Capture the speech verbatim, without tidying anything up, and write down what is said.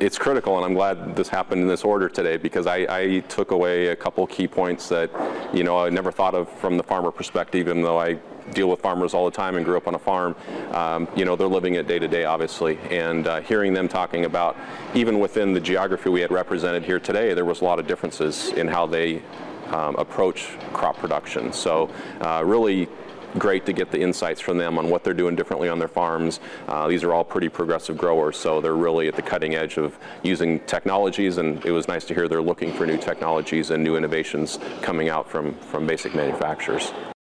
it's critical, and I'm glad this happened in this order today, because I, I took away a couple key points that, you know, I never thought of from the farmer perspective, even though I deal with farmers all the time and grew up on a farm. Um, you know, they're living it day to day, obviously, and uh, hearing them talking about, even within the geography we had represented here today, there was a lot of differences in how they um, approach crop production. So uh, really great to get the insights from them on what they're doing differently on their farms. Uh, these are all pretty progressive growers, so they're really at the cutting edge of using technologies, and it was nice to hear they're looking for new technologies and new innovations coming out from, from basic manufacturers.